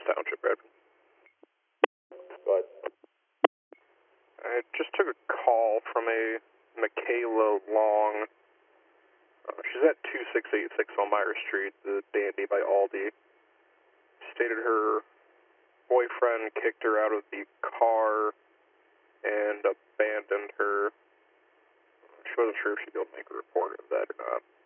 Township, Brad. But I just took a call from a Michaela Long. She's at 2686 Elmira Street, the Dandy by Aldi. Stated her boyfriend kicked her out of the car and abandoned her. She wasn't sure if she'd be able to make a report of that or not.